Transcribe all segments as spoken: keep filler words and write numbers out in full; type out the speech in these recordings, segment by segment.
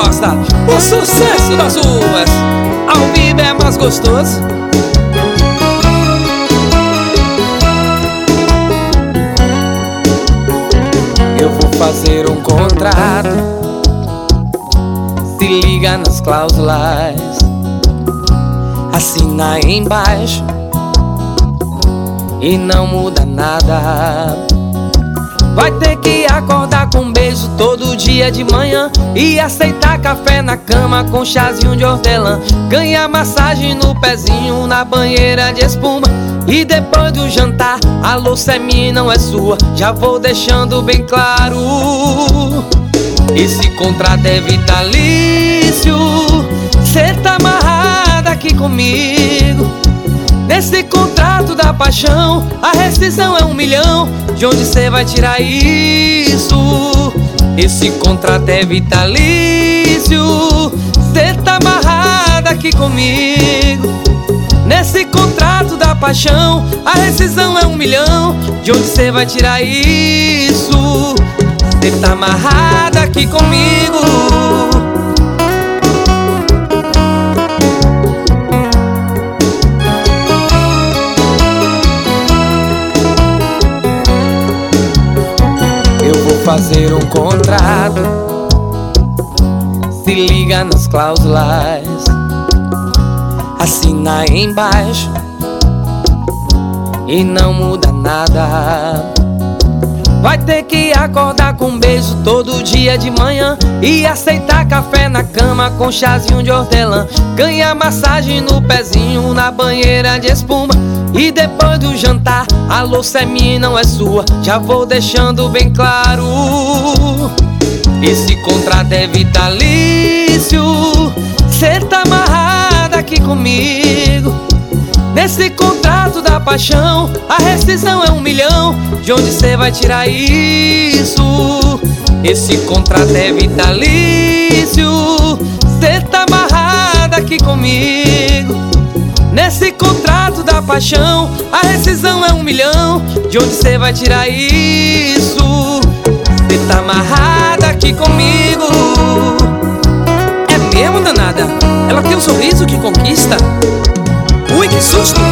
gosta, o sucesso das ruas. Ao vivo é mais gostoso. Eu vou fazer um contrato, se liga nas cláusulas, assina embaixo e não muda nada. Vai ter que acordar com um beijo todo dia de manhã e aceitar café na cama com chazinho de hortelã. Ganhar massagem no pezinho na banheira de espuma. E depois do jantar, a louça é minha e não é sua. Já vou deixando bem claro, esse contrato é vitalício. Cê tá amarrada aqui comigo. Nesse contrato da paixão, a rescisão é um milhão. De onde cê vai tirar isso? Esse contrato é vitalício. Cê tá amarrada aqui comigo. Nesse contrato da paixão, a rescisão é um milhão. De onde cê vai tirar isso? Cê tá amarrada aqui comigo. Eu vou fazer um contrato, se liga nas cláusulas, assina embaixo e não muda nada. Vai ter que acordar com um beijo todo dia de manhã e aceitar café na cama com chazinho de hortelã. Ganhar massagem no pezinho na banheira de espuma. E depois do jantar, a louça é minha e não é sua. Já vou deixando bem claro, esse contrato é vitalício. Cê tá amarrada aqui comigo. Nesse contrato da paixão, a rescisão é um milhão. De onde cê vai tirar isso? Esse contrato é vitalício. Cê tá amarrada aqui comigo. Nesse contrato da paixão, a rescisão é um milhão. De onde cê vai tirar isso? Cê tá amarrada aqui comigo. É mesmo, danada? Ela tem um sorriso que conquista. Ui, que susto!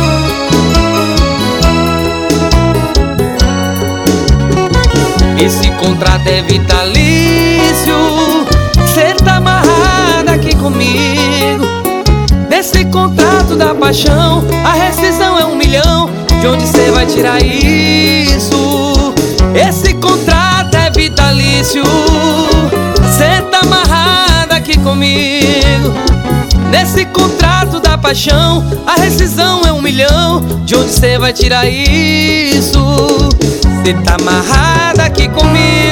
Esse contrato é vitalício. Cê tá amarrada aqui comigo. Nesse contrato da paixão, a rescisão é um milhão. De onde cê vai tirar isso? Esse contrato é vitalício. Cê tá amarrada aqui comigo. Nesse contrato da paixão, a rescisão é um milhão. De onde cê vai tirar isso? Cê tá amarrada aqui comigo.